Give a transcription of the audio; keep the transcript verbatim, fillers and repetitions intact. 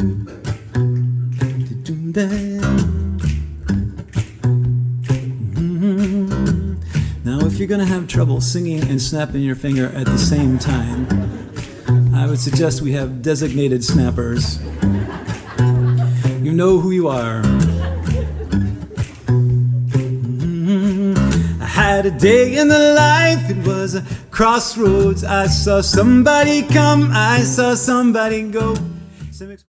Now, if you're gonna have trouble singing and snapping your finger at the same time, I would suggest we have designated snappers. You know who you are. I had a day in the life, it was a crossroads. I saw somebody come, I saw somebody go.